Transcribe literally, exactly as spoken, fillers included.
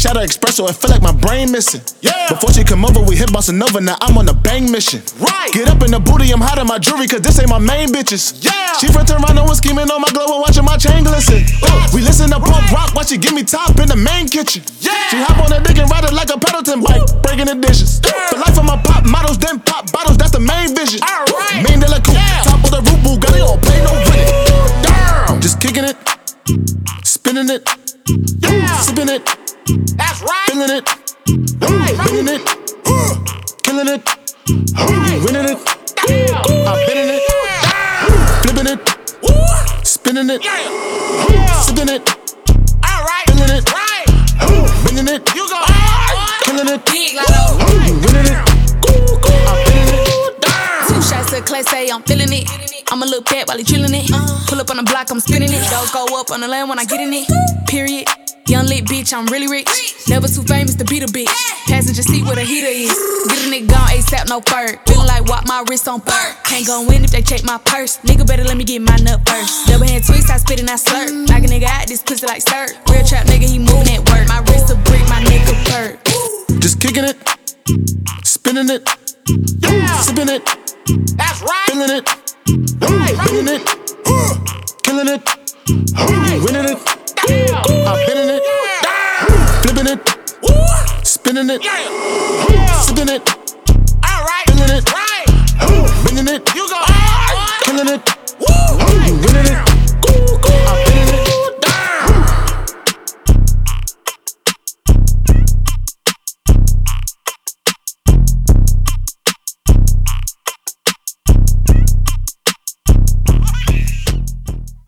shot of espresso, it feel like my brain missing. Yeah. Before she come over, we hit Bossa Nova, now I'm on a bang mission. Right. Get up in the booty, I'm hot in my jewelry, cause this ain't my main bitches. Yeah. She from Toronto and scheming on my glow and watching my chain glisten. Uh, we listen to punk rock while she give me top in the main kitchen. Yeah. She hop on that dick and ride it like a Pendleton bike, breaking the dishes. Yeah. The life of my pop models, then pop bottles, that's the main vision. Alright. Main de la coupe, yeah. Top of the roof, Bugatti, don't pay no rent. Damn. Just kicking it, spinning it, yeah. Sipping it. That's right. Feeling it, right. Feeling it, uh, killing it, right. Winning it. Damn. I'm bending it, damn. Flipping it, ooh. Spinning it, yeah. Sipping it, all right. Feeling it, right. Winning it, you go, right. Killing it, right. Winning it, I'm bending it. Damn. Two shots to class A, I'm feeling it. I'ma look back while he drilling it. Pull up on the block, I'm spinning it. Don't go up on the land when I get in it. Period. Young lit bitch, I'm really rich. Never too famous to beat a bitch. Passenger seat where the heater is. Get a nigga gone ASAP, no fur. Feeling like walk my wrist on fur. Can't go win if they check my purse. Nigga better let me get my nut first. Double hand twist, I spit and I slurp. Like a nigga out this pussy like stir. Real trap nigga, he moving at work. My wrist a brick, my neck a perk. Just kicking it, spinning it, yeah. Sipping it. That's right. Feeling it, right. Feeling it, uh, killing it, right. Winning it. I'm bending it, yeah. Flipping it, ooh. Spinning it, yeah.